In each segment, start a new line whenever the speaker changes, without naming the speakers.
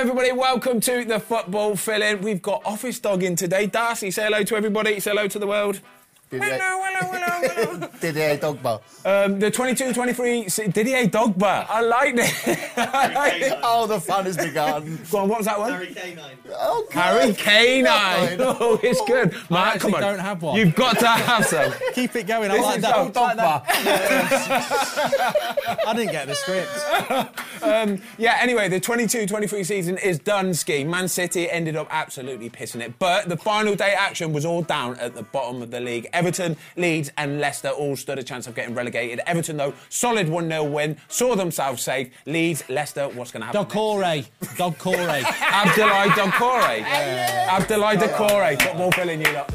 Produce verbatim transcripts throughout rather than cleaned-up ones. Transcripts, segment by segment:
everybody, welcome to the Football Fill-In. We've got Office Dog in today. Darcy, say hello to everybody, say hello to the world.
Didier,
hello, hello, hello, hello.
Didier Drogba.
Um, the twenty-two twenty-three Didier Drogba. I like it. I like it.
Oh, the fun has begun.
Go on, what was that one?
Harry Canine.
Oh,
Harry Canine. Oh, it's good. Mark, come on.
don't have one.
You've got to have some.
Keep it going. I
This
like
is
that.
so
Like that. I didn't get the script.
um, yeah, anyway, the twenty-two twenty-three season is done, Ski. Man City ended up absolutely pissing it. But the final day action was all down at the bottom of the league. Everton, Leeds and Leicester all stood a chance of getting relegated. Everton, though, solid one nil win, saw themselves safe. Leeds, Leicester, what's going to happen
Doucouré. Doucouré.
Abdoulaye Doucouré. Yeah. Abdoulaye Doucouré. Football filling you lot.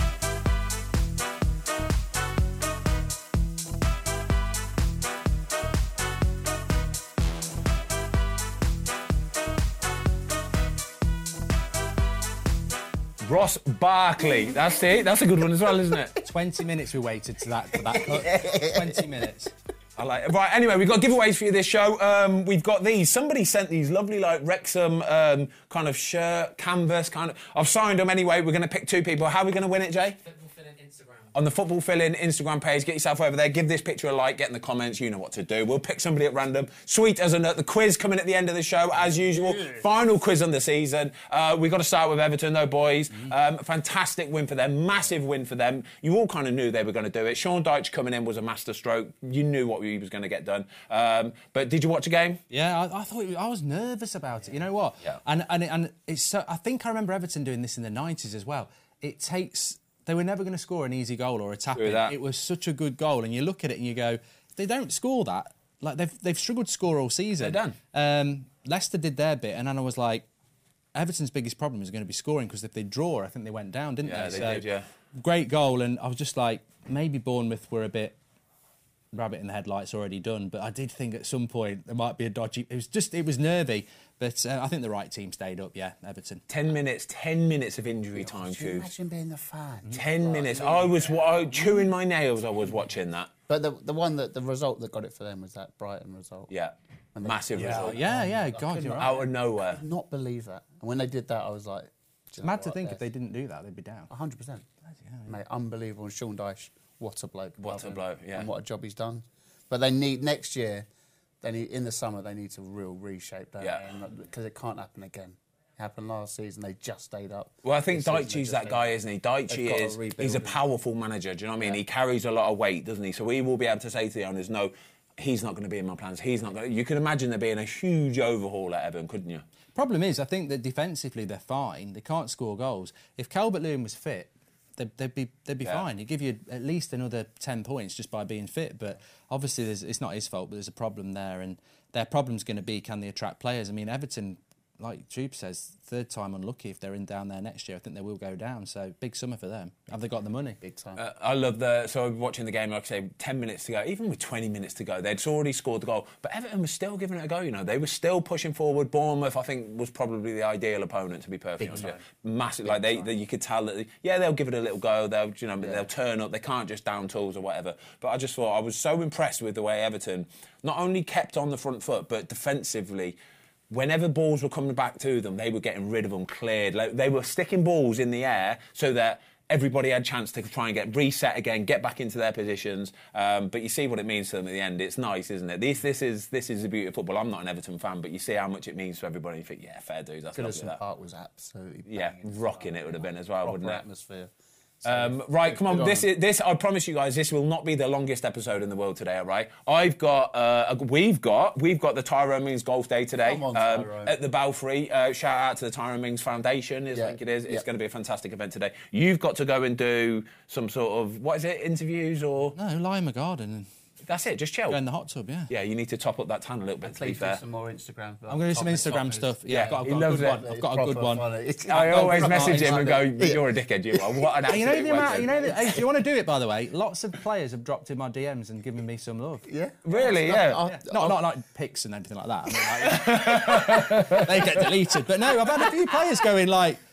Ross Barkley. That's it. That's a good one as well, isn't it?
twenty minutes we waited to that, for that cut. twenty minutes.
I like it. Right, anyway, we've got giveaways for you this show. Um, we've got these. Somebody sent these lovely, like, Wrexham um, kind of shirt, canvas, kind of... I've signed them anyway. We're going to pick two people. How are we going to win it, Jay? On the Football Fill-In Instagram page. Get yourself over there. Give this picture a like. Get in the comments. You know what to do. We'll pick somebody at random. Sweet as a nut. The quiz coming at the end of the show, as usual. Yeah. Final quiz on the season. Uh, we've got to start with Everton, though, boys. Mm-hmm. Um, fantastic win for them. Massive win for them. You all kind of knew they were going to do it. Sean Dyche coming in was a masterstroke. You knew what he was going to get done. Um, but did you watch the game?
Yeah, I, I thought it was, I was nervous about it. You know what?
Yeah.
And and and it's so, I think I remember Everton doing this in the nineties as well. It takes... They were never going to score an easy goal or a tap in. It was such a good goal, and you look at it and you go, if they don't score that, like they've they've struggled to score all season.
They're done.
Um, Leicester did their bit, and then I was like, Everton's biggest problem is going to be scoring, because if they draw, I think they went down, didn't
yeah,
they?
they
so,
did, yeah.
Great goal, and I was just like, maybe Bournemouth were a bit rabbit in the headlights already done, but I did think at some point there might be a dodgy... It was just, it was nervy, but uh, I think the right team stayed up, yeah, Everton.
Ten minutes, ten minutes of injury time, Hughes.
Imagine being the fan.
Ten minutes. I was I, chewing my nails, I was watching that.
But the the one that, the result that got it for them was that Brighton result.
Yeah.
When they-
Massive
Yeah,
result.
yeah, yeah, God, you're right.
Out of nowhere.
I could not believe that. And when they did that, I was like...
It's mad to think if they didn't do that, they'd be down.
one hundred percent. Mate, unbelievable. And Sean Dyche, what a bloke.
What a bloke, yeah.
And what a job he's done. But they need, next year, they need, in the summer, they need to real reshape that.
Yeah.
Because it can't happen again. It happened last season, they just stayed up.
Well, I think
This season, they
Dyche's
just
that
stayed
guy,
up.
isn't he? Dyche
They've got to
is,
rebuild
he's a
it.
powerful manager, do you know what I mean?
Yeah.
He carries a lot of weight, doesn't he? So he will be able to say to the owners, no, he's not going to be in my plans, he's not going to... You can imagine there being a huge overhaul at Everton, couldn't you?
Problem is, I think that defensively they're fine. They can't score goals. If Calvert-Lewin was fit, they'd, they'd be they'd be
Yeah.
fine. He'd give you at least another ten points just by being fit. But obviously, there's, it's not his fault. But there's a problem there, and their problem's going to be, can they attract players? I mean, Everton, like Troop says, third time unlucky. If they're in down there next year, I think they will go down. So big summer for them. Have they got the money?
Big time.
Uh, I love the... So watching the game, like I say, ten minutes to go, even with twenty minutes to go, they'd already scored the goal. But Everton was still giving it a go, you know. They were still pushing forward. Bournemouth, I think, was probably the ideal opponent, to be perfectly honest with you. Massive. Like, they, they, you could tell that, they, yeah, they'll give it a little go. They'll, you know, yeah. they'll turn up. They can't just down tools or whatever. But I just thought, I was so impressed with the way Everton not only kept on the front foot, but defensively... Whenever balls were coming back to them, they were getting rid of them, cleared. Like, they were sticking balls in the air so that everybody had a chance to try and get reset again, get back into their positions. Um, but you see what it means to them at the end. It's nice, isn't it? This, this is this is the beauty of football. I'm not an Everton fan, but you see how much it means to everybody. You think, yeah, fair dues. That's lovely.
Goodison Park was absolutely
Yeah,
banging.
rocking it would have been as well,
Proper
wouldn't it?
atmosphere. So,
Um, right, come on.
good
This
on
is this. I promise you guys, this will not be the longest episode in the world today. All right, I've got, uh, a, we've got, we've got the Tyrone Mings Golf Day today
Come on,
um,
Tyrone.
at the Belfry. Uh, shout out to the Tyrone Mings Foundation. Is,
Yeah.
I think it is. It's
Yeah.
going to be a fantastic event today. You've got to go and do some sort of what is it? Interviews or
No, lie in my garden and
that's it. Just chill.
go in the hot tub, yeah.
Yeah, you need to top up that tan a little bit.
And
To be
please do
fair.
some more Instagram.
I'm going to do some Instagram stuff. Yeah, I've got, I've
he
got a
loves
good
it.
one. I've got a good one.
I always message him and go, "You're a dickhead, you are." What an
And you know
absolute
the amount,
legend.
you know, the, if you want to do it, by the way, lots of players have dropped in my D Ms and given me some love.
Yeah.
Really? Yeah.
I'll-
Yeah. Not, not like pics and anything like that. I mean, like, they get deleted. But no, I've had a few players going like,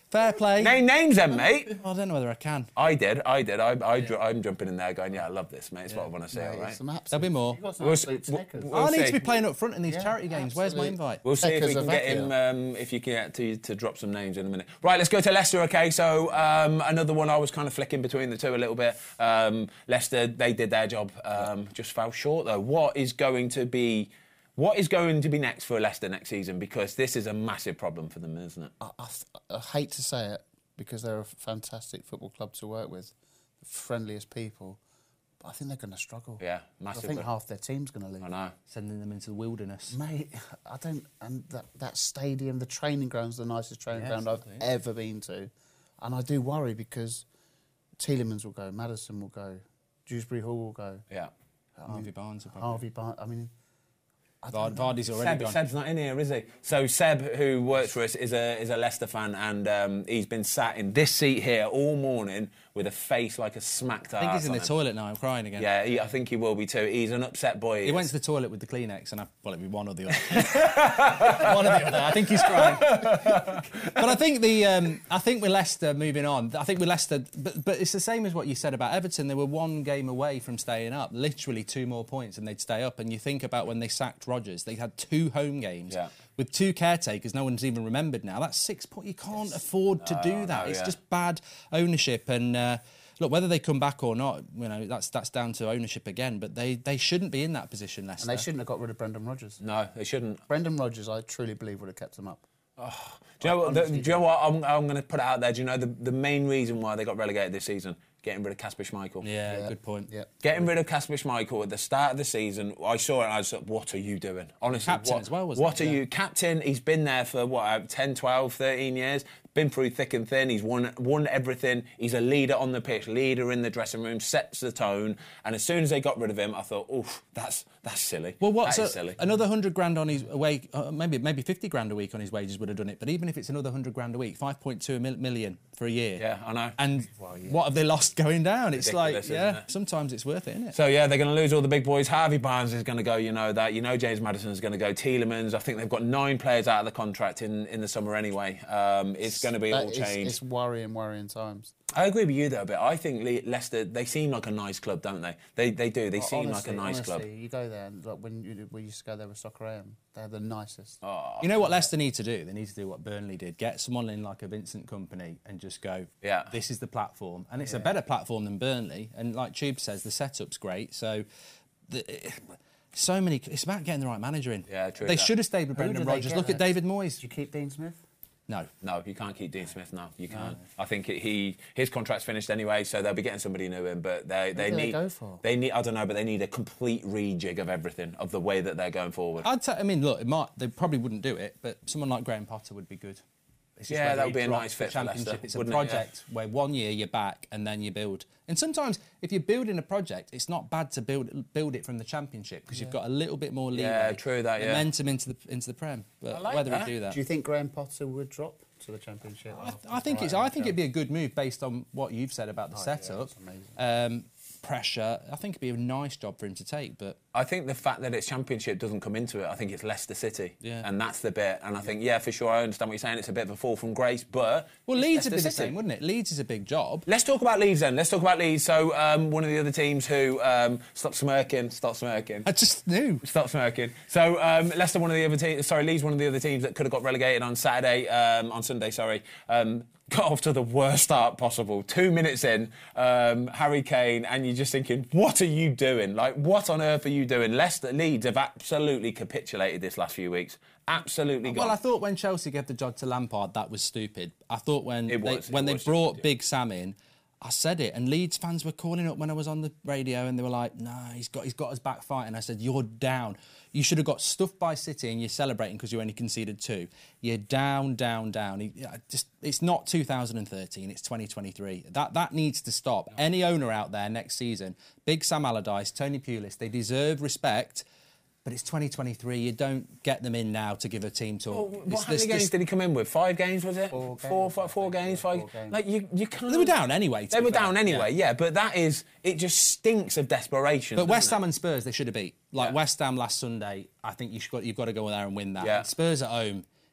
Fair play.
Name names then, mate.
I don't know whether I can.
I did, I did. I, I, yeah. I'm jumping in there going, yeah, I love this, mate. It's yeah. what I want to see,
Mate,
all right?
There'll be more.
We'll, we'll, we'll
I need
see.
to be playing up front in these
yeah,
charity games.
absolutely.
Where's my invite?
We'll see if we can get him, um, if you can get to, to drop some names in a minute. Right, let's go to Leicester, OK? So um, another one I was kind of flicking between the two a little bit. Um, Leicester, they did their job, um, just fell short, though. What is going to be... What is going to be next for Leicester next season? Because this is a massive problem for them, isn't it?
I, I, I hate to say it, because they're a fantastic football club to work with, the friendliest people. But I think they're going to struggle.
Yeah, massively.
I think half their team's going to leave.
I know.
Sending them into the wilderness.
Mate, I don't... And that, that stadium, the training ground's the nicest training
Yeah,
ground I've
exactly.
ever been to. And I do worry because Tielemans will go, Maddison will go, Dewsbury Hall will go.
Yeah.
Harvey Barnes. Will probably.
Harvey Barnes, I mean...
Vard, Vardy's already
Seb,
gone.
Seb's not in here, is he? So Seb, who works for us, is a is a Leicester fan, and um, he's been sat in this seat here all morning with a face like a smacked
I think he's in the
him.
toilet now. I'm crying again.
Yeah, he, I think he will be too. He's an upset boy.
He
is.
went to the toilet with the Kleenex, and I, well, it'd be one or the other. one or the other. I think he's crying. But I think the, um, I think with Leicester moving on, I think with Leicester, but, but it's the same as what you said about Everton. They were one game away from staying up, literally two more points, and they'd stay up. And you think about when they sacked Rodgers, they had two home games
Yeah.
with two caretakers. No one's even remembered now. That's six points. You can't afford to do that.
no,
it's
yeah.
just bad ownership and. Uh, Look, whether they come back or not, you know, that's that's down to ownership again. But they, they shouldn't be in that position, Leicester.
And they shouldn't have got rid of Brendan Rodgers.
No, they shouldn't.
Brendan Rodgers, I truly believe, would have kept them up.
Oh. Do you know what? The, do you know what? I'm, I'm going to put it out there. Do you know the, the main reason why they got relegated this season? Getting rid of Kasper Schmeichel.
Yeah,
Yeah.
good point.
Yeah.
Getting rid of Kasper Schmeichel at the start of the season, I saw it and I was like, what are you doing? Honestly,
Captain
what,
as well, wasn't
what
he?
are
Yeah.
you? Captain, he's been there for, what, ten, twelve, thirteen years, been through thick and thin, he's won won everything, he's a leader on the pitch, leader in the dressing room, sets the tone, and as soon as they got rid of him, I thought, oof, that's that's silly.
Well, what's
that
a,
is silly.
another hundred grand on his wage? Uh, maybe maybe fifty grand a week on his wages would have done it. But even if it's another hundred grand a week, five point two mil- million for a year.
Yeah, I know.
And what have they lost going down? It's
Ridiculous,
like,
isn't
yeah,
it?
sometimes it's worth it, isn't it?
So, yeah, they're going to lose all the big boys. Harvey Barnes is going to go, you know that. You know James Maddison's going to go. Tielemans, I think they've got nine players out of the contract in, in the summer anyway. Um, it's going to be
That
all
is-
changed.
It's worrying, worrying times.
I agree with you, though, a bit. I think Le- Leicester, they seem like a nice club, don't they? They they do. They
Well,
seem
honestly,
like a nice
honestly,
club.
You go there, and like when you, we used to go there with Soccer A M, they're the nicest.
Oh,
You know what Leicester need to do? They need to do what Burnley did. Get someone in like a Vincent Kompany and just go,
Yeah.
this is the platform. And it's a better platform than Burnley. And like Tube says, the setup's great. So the, so many... It's about getting the right manager in.
Yeah, true
They
that.
should have stayed with
Who
Brendan
do they
Rodgers.
get
Look at
there?
David Moyes.
Did you keep Dean Smith?
No.
No, you can't keep Dean Smith. No, you can't. I think it, he his contract's finished anyway, so they'll be getting somebody new in. But they they
do they
need
go for?
they need I don't know, but they need a complete rejig of everything of the way that they're going forward.
I'd t- I mean, look, it might, they probably wouldn't do it, but someone like Graham Potter would be good. It's just
Yeah,
whether
that
he
would be a
drops
nice
the
fit for Leicester,
Championship. It's a
wouldn't it? Yeah.
project where one year you're back and then you build. And sometimes, if you're building a project, it's not bad to build build it from the Championship because you've got a little bit more leeway.
Yeah, true that, yeah.
Momentum into the into the Prem. But
I like
whether
that.
we do that,
Do you think Graham Potter would drop to the Championship?
I, I think it's. I think it'd be a good move based on what you've said about the setup.
it's amazing.
Um, pressure. I think it'd be a nice job for him to take, but.
I think the fact that it's Championship doesn't come into it. I think it's Leicester City,
Yeah.
and that's the bit. And I think, yeah, for sure, I understand what you're saying. It's a bit of a fall from grace, but
Well,
it's
Leeds would be
Leicester
the
City.
same, wouldn't it? Leeds is a big job.
Let's talk about Leeds then. Let's talk about Leeds. So, um, one of the other teams who um, stop smirking, stop smirking.
I just knew.
Stop smirking. So, um, Leicester, one of the other teams, sorry, Leeds, one of the other teams that could have got relegated on Saturday, um, on Sunday, sorry, um, got off to the worst start possible. Two minutes in, um, Harry Kane, and you're just thinking, what are you doing? Like, what on earth are you doing? Leicester, Leeds have absolutely capitulated this last few weeks. Absolutely gone.
Well, I thought when Chelsea gave the job to Lampard, that was stupid. I thought when
It
they,
was, it
when they
was
brought
stupid, yeah.
Big Sam in, I said it, and Leeds fans were calling up when I was on the radio, and they were like, "No, he's got he's got us back fighting." I said, "You're down. You should have got stuffed by City, and you're celebrating because you only conceded two. You're down, down, down. He, yeah, just it's not two thousand thirteen, it's twenty twenty-three. That that needs to stop. Any owner out there next season, Big Sam Allardyce, Tony Pulis, they deserve respect." But it's twenty twenty-three. You don't get them in now to give a team talk.
Well, what,
It's
how many
this-
games
this-
did he come in with? Five games, was it?
Four
Four,
games,
five, four
I think,
games,
yeah,
five.
four games.
Like you, you can't.
They were down anyway. to
They
be
were
fair.
down anyway, yeah. But that is, it just stinks of desperation.
But
doesn't
West
it?
Ham and Spurs, they should have beat. Like
Yeah.
West Ham last Sunday, I think you should, you've got to go there and win that.
Yeah.
And Spurs at home,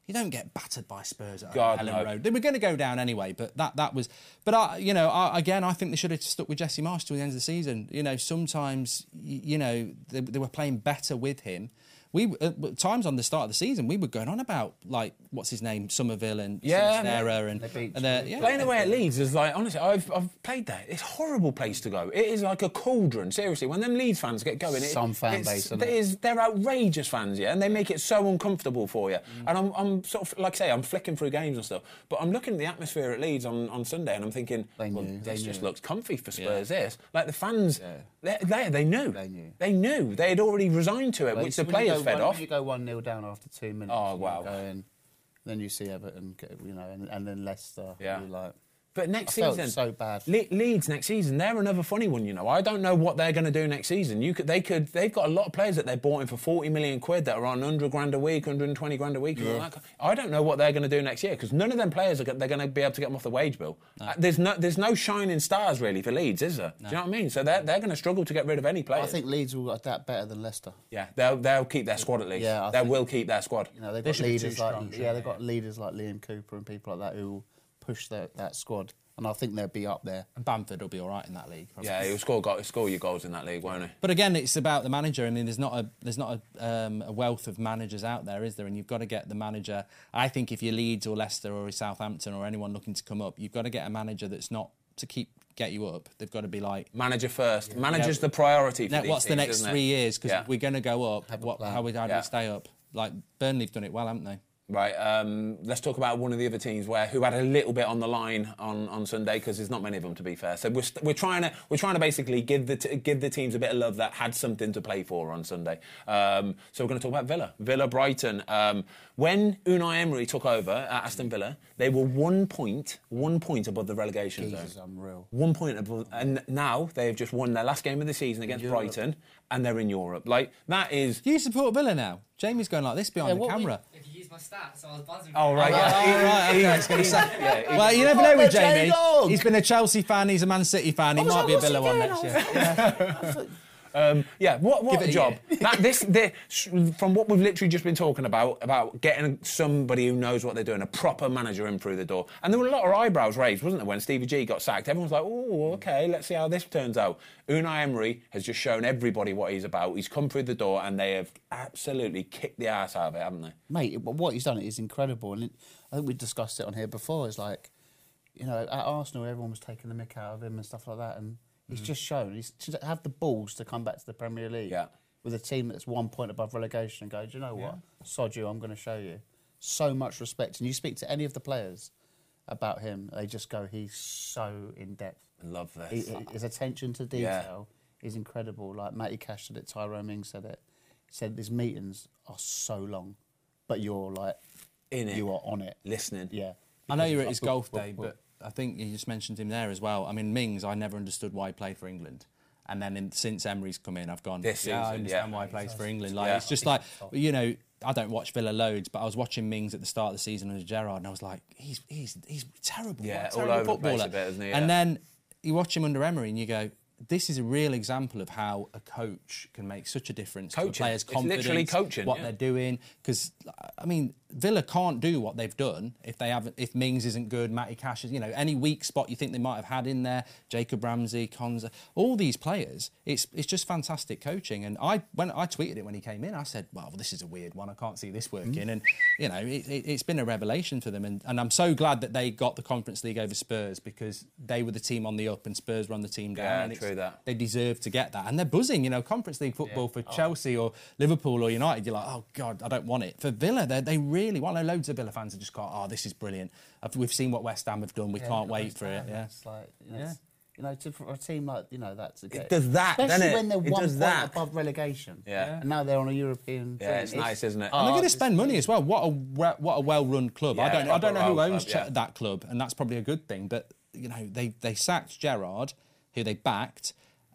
You don't get battered by Spurs at
God,
Ellen
no.
Road. They were going to go down anyway, but that that was. But I, you know, I, again, I think they should have stuck with Jesse Marsch till the end of the season. You know, sometimes y- you know they, they were playing better with him. We at times on the start of the season we were going on about like what's his name Somerville and
Yeah,
Sinisterra and,
They beat
and uh, yeah.
Playing away at Leeds is like, honestly, I've, I've played there. It's a horrible place to go. It is like a cauldron, seriously. When them Leeds fans get going, it,
Some fan
it's,
base, isn't
it
it?
is, they're outrageous fans, yeah, and they make it so uncomfortable for you. Mm. And I'm, I'm sort of, like I say, I'm flicking through games and stuff, but I'm looking at the atmosphere at Leeds on, on Sunday and I'm thinking,
They
well,
knew,
this
they
just
knew.
looks comfy for Spurs,
Yeah.
this. Like the fans,
Yeah.
they, they, they knew.
They knew.
They knew. They had already resigned to it,
Like,
which
so
the
when you
players
go
fed
one,
off.
when you go one nil down after two minutes.
Oh,
you
wow.
Go in, then you see Everton, get- you know, and, and then Leicester.
Yeah.
You're like,
But next
I felt
season,
so bad.
Le- Leeds next season, they're another funny one. You know, I don't know what they're going to do next season. You could, they could, they've got a lot of players that they're bought in for forty million quid that are on hundred grand a week, hundred and twenty grand a week. And all that. I don't know what they're going to do next year because none of them players are go- they're going to be able to get them off the wage bill. Uh, there's no, there's no shining stars really for Leeds, is there? Do you know what I mean? So they're they're going to struggle to get rid of any players.
I think Leeds will adapt better than Leicester.
yeah, they'll they'll keep their squad at least.
Yeah, I
they
think-
will keep their squad.
You know, they've
They
got
should be
leaders
too
like
strong,
yeah, they've got leaders like Liam Cooper and people like that who will push that that squad, and I think they'll be up there.
And Bamford will be all right in that league. Probably.
Yeah, he'll score go- score your goals in that league, won't he?
But again, it's about the manager. I mean, there's not a there's not a, um, a wealth of managers out there, is there? And you've got to get the manager. I think if you're Leeds or Leicester or Southampton or anyone looking to come up, you've got to get a manager that's not to keep get you up. They've got to be like,
Manager first. Manager's
Yeah.
the priority for
now,
these
what's the
teams,
next
isn't it?
three years? Because
Yeah.
we're going to go up.
Have a
What,
plan.
how, we- how do
Yeah.
we stay up? Like Burnley have done it well, haven't they?
Right, um, let's talk about one of the other teams where who had a little bit on the line on, on Sunday because there's not many of them to be fair. So we're, st- we're trying to we're trying to basically give the t- give the teams a bit of love that had something to play for on Sunday. Um, so we're going to talk about Villa, Villa Brighton. Um, when Unai Emery took over at Aston Villa, they were one point one point above the relegation
Jesus,
zone.
unreal.
One point above, and now they've just won their last game of the season against
Europe.
Brighton, and they're in Europe. Like that is.
Do you support Villa now? Jamie's going like this behind
Yeah,
the
what we-
camera.
If you use my stats, I was buzzing.
Oh right,
Oh,
yeah.
right, right, okay, I was gonna say.
yeah, he-
Well, you never know with
Fuck the
Jamie.
J-Dog.
He's been a Chelsea fan. He's a Man City fan. He
was
might
like,
be a
what's
Villa
he
one
doing?
next
I
year.
was like-
Um, yeah, what, what
Give
a
it a
job.
year.
that, this, this, from what we've literally just been talking about, about getting somebody who knows what they're doing, a proper manager in through the door. And there were a lot of eyebrows raised, wasn't there, when Stevie G got sacked? Everyone's like, oh, OK, let's see how this turns out. Unai Emery has just shown everybody what he's about. He's come through the door and they have absolutely kicked the ass out of it, haven't they?
Mate, what he's done is incredible, and it, I think we discussed it on here before. It's like, you know, at Arsenal, everyone was taking the mick out of him and stuff like that, and he's just shown he's to have the balls to come back to the Premier League
Yeah.
with a team that's one point above relegation and go, do you know what, sod you, I'm going to show you. So much respect, and you speak to any of the players about him, they just go, he's so in depth.
I love
He,
this.
his attention to detail is incredible. Like Matty Cash said it, Tyrone Mings said it. He said these meetings are so long, but you're like
In it.
you are on it.
Listening.
Yeah.
I know you were at
Because
his
it's like,
golf
book,
day,
book, book.
but I think you just mentioned him there as well. I mean, Mings, I never understood why he played for England. And then in, since Emery's come in, I've gone,
This
yeah, I
season,
understand
yeah.
why he plays for England. Like,
Yeah.
it's just like, you know, I don't watch Villa loads, but I was watching Mings at the start of the season under Gerrard, and I was like, he's he's he's terrible.
Yeah,
what a
all
terrible
over the place
footballer.
a bit, isn't he?
And
Yeah.
then you watch him under Emery, and you go, this is a real example of how a coach can make such a difference to a
Coaching.
player's
It's
confidence,
literally coaching,
what
yeah.
they're doing. Because I mean, Villa can't do what they've done if they haven't. If Mings isn't good, Matty Cash is, you know, any weak spot you think they might have had in there. Jacob Ramsey, Konza, all these players. It's it's just fantastic coaching. And I when I tweeted it when he came in, I said, well, this is a weird one. I can't see this working.
Mm.
And you know, it, it, it's been a revelation for them. And, and I'm so glad that they got the Conference League over Spurs because they were the team on the up and Spurs were on the team down.
Yeah,
and it's-
true that.
They deserve to get that, and they're buzzing. You know, Conference League football for Chelsea or Liverpool or United. You're like, oh God, I don't want it. For Villa, they they really want. I know loads of Villa fans have just gone, oh, this is brilliant. I've, we've seen what West Ham have done. We
Yeah,
can't wait
West
for it.
Ham,
Yeah.
It's like, you know,
Yeah.
it's- you know, to, for a team like, you know, that to get...
does that,
Especially
doesn't it?
when they're
It
one
does
point
that.
above relegation.
Yeah.
And now they're on a European...
Yeah,
thing.
it's nice, isn't it?
Oh,
And they're going to
it's-
spend money as well. What a we- what a well-run club. I
Yeah,
don't I don't know who
proper
owns
club, yeah.
Ch- that club, and that's probably a good thing. But you know, they they sacked Gerrard, who they backed,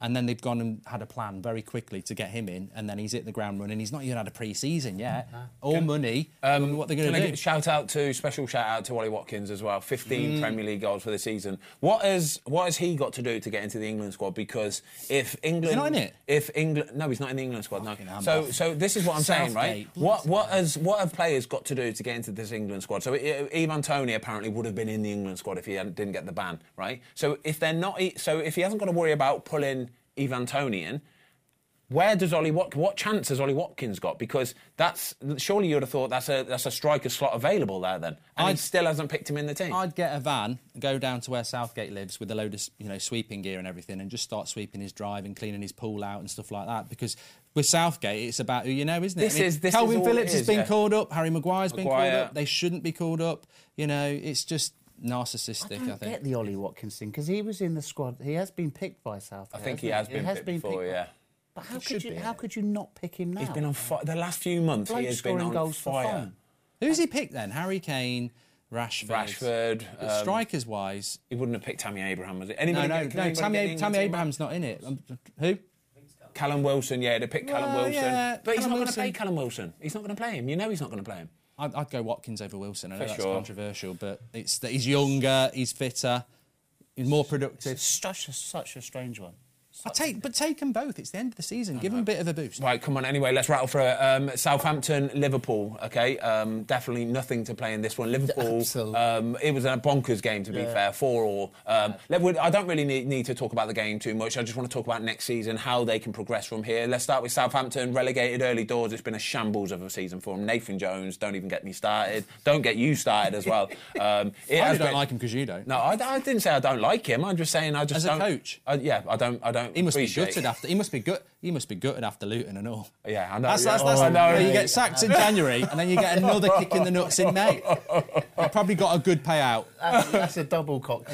And then they've gone and had a plan very quickly to get him in, and then he's hit the ground running. He's not even had a pre-season yet. No. All can, money. Um, what they're going to do?
Shout out to special shout out to Ollie Watkins as well. fifteen mm. Premier League goals for the season. What has what has he got to do to get into the England squad? Because if England,
he's not in it.
If England, no, he's not in the England squad. No. So so this is what I'm saying, right? What what has what have players got to do to get into this England squad? So Ivan Toney apparently would have been in the England squad if he didn't get the ban, right? So if they're not, so if he hasn't got to worry about pulling Ivan Toney in, where does Ollie Wat- what chance has Ollie Watkins got? Because that's surely you would have thought that's a that's a striker slot available there then, and I'd, he still hasn't picked him in the team.
I'd get a van, go down to where Southgate lives with a load of you know sweeping gear and everything, and just start sweeping his drive and cleaning his pool out and stuff like that. Because with Southgate, it's about who you know, isn't it?
This
I mean,
is this
Calvin
is
Phillips
is,
has been
yeah.
called up, Harry Maguire's
Maguire.
been called up. They shouldn't be called up. You know, it's just narcissistic.
I don't
I think.
get the Ollie Watkins thing because he was in the squad. He has been picked by Southgate.
I think he has been
he has
picked
been
before,
picked
yeah.
But how
It
could
should
you?
be,
How
yeah.
could you not pick him now?
He's been on fire. The last few months,
Bloke
he has been
scoring
on
goals for
fire.
fun.
Who's he picked then? Harry Kane, Rashford.
Rashford.
But
Um,
strikers wise,
he wouldn't have picked Tammy Abraham, was it?
no,
Anybody
no,
get, can
no.
anybody
Tammy,
get the
Tammy
England
Abraham's not in it. Um, who?
Callum Wilson, yeah, they picked Callum
Well,
Wilson.
yeah,
but he's
Callum
not going to
Wilson.
play Callum Wilson. He's not going to play him. You know he's not going to play him.
I'd, I'd go Watkins over Wilson. I know
For
that's
sure.
controversial, but it's that he's younger, he's fitter, he's more productive.
It's such a, such a strange one.
I take, but take them both. It's the end of the season. Give them a bit of a boost.
Right, come on. Anyway, let's rattle through it. Um, Southampton, Liverpool. Okay, um, definitely nothing to play in this one. Liverpool.
Absolutely.
Um, it was a bonkers game, to be
Yeah.
fair. Four all. Um, let- I don't really need, need to talk about the game too much. I just want to talk about next season, how they can progress from here. Let's start with Southampton. Relegated early doors. It's been a shambles of a season for them. Nathan Jones. Don't even get me started. Don't get you started as well. Um, it
I
has
don't
been-
like him because you don't.
No, I, I didn't say I don't like him. I'm just saying I just
As a
don't.
coach?
I, yeah, I don't. I don't.
He must be
appreciate-
gutted after. He must be gut. He must be gutted after Luton and all.
Yeah, I know.
That's,
yeah.
that's, that's
I know.
where you get sacked in January and then you get another kick in the nuts in May. You probably got a good payout.
That's, that's a double cock.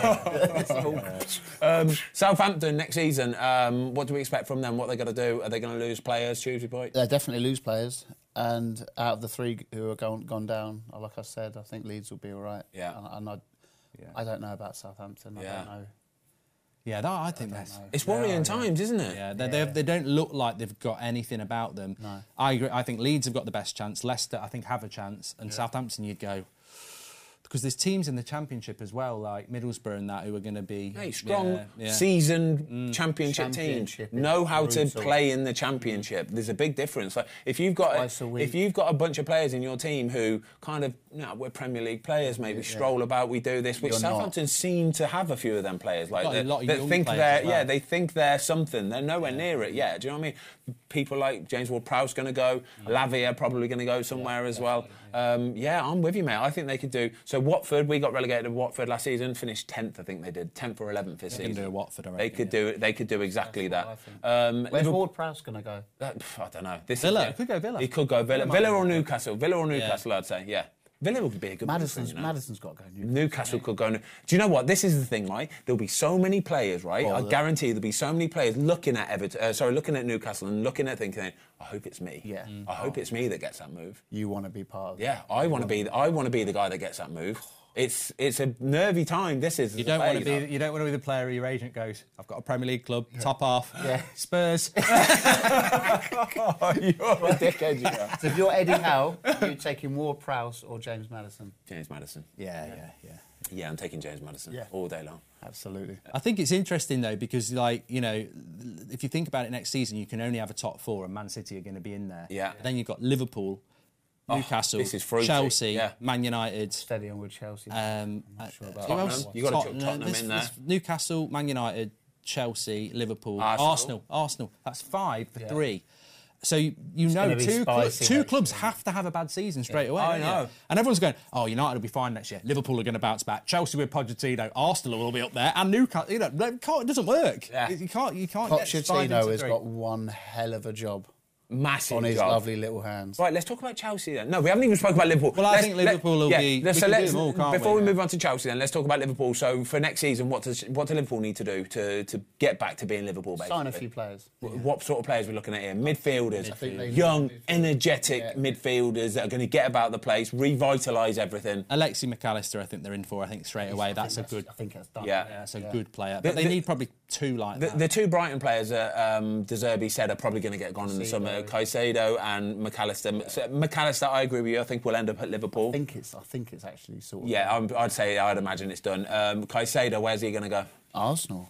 um, Southampton next season. Um, what do we expect from them? What are they going to do? Are they going to lose players? Tuesday boy.
They definitely lose players, and out of the three who are gone gone down, like I said, I think Leeds will be all right.
Yeah.
and, and I,
Yeah.
I don't know about Southampton. I
Yeah.
don't know.
Yeah, that, I think that's.
It's worrying times, isn't it?
Yeah, they, they, they don't look like they've got anything about them.
No.
I agree. I think Leeds have got the best chance. Leicester, I think, have a chance. And Southampton, you'd go... Because there's teams in the Championship as well, like Middlesbrough and that, who are going to be...
Hey, strong,
yeah, yeah.
seasoned
Mm.
championship,
Championship
teams know how to
brutal.
play in the championship. There's a big difference. Like if you've got
Twice a week.
if you've got a bunch of players in your team who kind of, you know, we're Premier League players, maybe stroll about, we do this. Which
You're not.
Southampton seem to have a few of them players, like
Got a
that,
lot of
that
young
think
players
they're
as well.
yeah, they think they're something. They're nowhere near it yet. Do you know what I mean? People like James Ward-Prowse going to go, Lavia probably going to go somewhere as well. Um, yeah, I'm with you, mate. I think they could do. So Watford, we got relegated to Watford last season, finished tenth, I think they did, tenth or eleventh this
They can
season.
do a Watford, I
They
reckon,
could
yeah.
do it. They could do exactly
That's
that.
what I think.
Um,
Where's
Liverpool-
Ward-Prowse going to go?
that, pff, I don't know. This
Villa.
Is,
It could go Villa.
He could go Villa.
Villa
Villa
might
or
go.
Newcastle. Villa or Newcastle, I'd say. Yeah. Villa would be a good
Madison's,
one, you know?
Madison's got to go.
Newcastle could go. Do you know what? This is the thing, right? There'll be so many players, right?
Oh,
I
the-
guarantee there'll be so many players looking at Everton. Uh, sorry, looking at Newcastle and looking at thinking, I hope it's me.
Yeah. Mm.
I hope it's me that gets that move.
You want to be part of
Yeah, I want to be. I want to be the guy that gets that move. It's it's a nervy time. This is.
You don't want to be. You don't want to be the player who your agent goes, I've got a Premier League club, top half,
Yeah.
Spurs.
You're a dickhead, you know.
So if you're Eddie Howe, you're taking Ward-Prowse or James Madison?
James Madison.
yeah, yeah, yeah.
Yeah, I'm taking James Madison
Yeah.
all day long.
Absolutely.
I think it's interesting though because, like, you know, if you think about it, next season you can only have a top four, and Man City are going to be in there.
Yeah.
Then you've got Liverpool, Newcastle,
this is fruity.
Chelsea,
Yeah.
Man United.
Steady on with Chelsea.
Um,
I'm not sure about
who
that.
else?
Tottenham. You gotta chuck Tottenham
there's-
in there.
there's Newcastle, Man United, Chelsea, Liverpool,
Arsenal.
Arsenal. Arsenal. That's five for
Yeah.
three. So you, you know
gonna be
two, cl-
spicy
two
next
clubs
year.
have to have a bad season straight away.
I
don't you?
know.
And everyone's going, oh, United will be fine next year. Liverpool are going to bounce back. Chelsea with Pochettino. Arsenal will be up there. And Newcastle. You know, it, can't, it doesn't work.
Yeah.
You can't, you can't get five
Pochettino
into
has
three.
got one hell of a job.
Massive
on his
job.
lovely little hands.
Right, let's talk about Chelsea then. No, we haven't even spoken about Liverpool.
Well, I
Let's-
think Liverpool will
yeah,
be-
let's-
we
so
can do
let's-
them all, can't
Before
we?
we move on to Chelsea, then let's talk about Liverpool. So for next season, what does what do Liverpool need to do to, to get back to being Liverpool? Basically,
Sign a few players.
Wh- What sort of players are we looking at here? Midfielders,
think they-
young, energetic midfielders that are going to get about the place, revitalise everything.
Alexi McAllister, I think they're in for. I think straight away that's a good.
I think that's done.
Yeah.
Yeah, that's a
Yeah.
good player.
The-
But they
the-
need probably two like
The,
that.
the two Brighton players that um, De Zerbi said are probably going to get gone in the summer, Caicedo and McAllister. So McAllister, I agree with you. I think will end up at Liverpool.
I think it's. I think it's actually sort of.
Yeah, I'm, I'd say I'd imagine it's done. Um, Caicedo, where's he going to go?
Arsenal.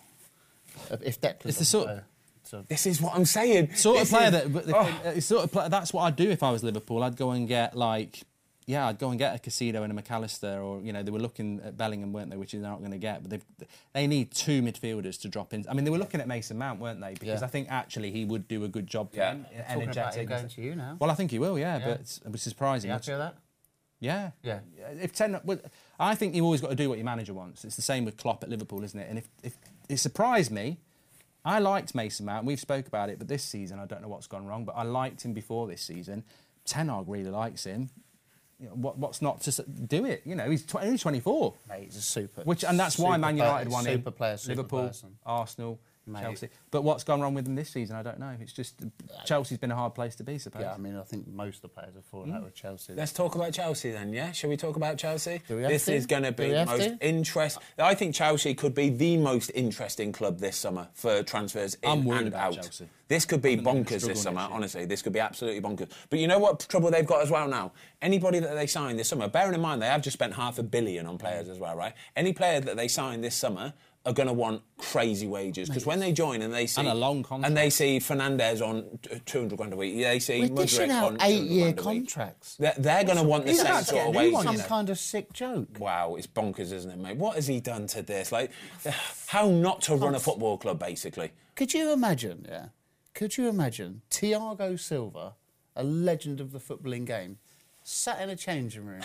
If Declan.
It's the sort-
doesn't go to-
This is what I'm saying.
sort of
This
player
is-
that. But the
Oh.
thing- it's sort of play, that's what I'd do if I was Liverpool. I'd go and get like. Yeah, I'd go and get a Caicedo and a McAllister, or you know, they were looking at Bellingham, weren't they? Which they're not going to get, but they they need two midfielders to drop in. I mean, they were looking at Mason Mount, weren't they? Because
Yeah.
I think actually he would do a good job for
Yeah.
them.
Talking about him
Energetic.
going to you now.
Well, I think he will. Yeah,
Yeah.
but it's- it was surprising.
You happy with that?
Yeah.
Yeah.
If ten, well, I think you've always got to do what your manager wants. It's the same with Klopp at Liverpool, isn't it? And if, if it surprised me, I liked Mason Mount. We've spoke about it, but this season I don't know what's gone wrong. But I liked him before this season. Ten Hag really likes him. You know, what, what's not to s- do it? You know, he's tw- only twenty-four.
Mate, he's a super.
Which and that's why
super
Man
player,
United won him.
Super player, super
Liverpool,
person.
Arsenal,
Mate.
Chelsea. But what's gone wrong with them this season? I don't know. It's just Chelsea's been a hard place to be, I suppose.
Yeah, I mean, I think most of the players have fallen out with Chelsea.
Let's talk about Chelsea then, yeah? Shall we talk about Chelsea?
Do we have
this
to?
is going to
Do
be
we
the
have
most
to?
interest. I think Chelsea could be the most interesting club this summer for transfers in
I'm worried
and
about
out.
Chelsea.
This could be
I think they're gonna
bonkers
struggle
this summer,
next year.
honestly. This could be absolutely bonkers. But you know what trouble they've got as well now? Anybody that they sign this summer, bearing in mind they have just spent half a billion on players as well, right? Any player that they sign this summer are going to want crazy wages because when they join and they see
And a long contract.
and they see Fernandez on two hundred grand a week, they see
We're dishing
Mudryk
out
on two hundred
eight-year
grand a week.
contracts.
They're, they're going to want the
He's
same
about to
sort
get
of
a new
wages.
one. Some
you know.
kind of sick joke.
Wow, it's bonkers, isn't it, mate? What has he done to this? Like, how not to run a football club, basically.
Could you imagine, yeah? Could you imagine Thiago Silva, a legend of the footballing game, sat in a changing room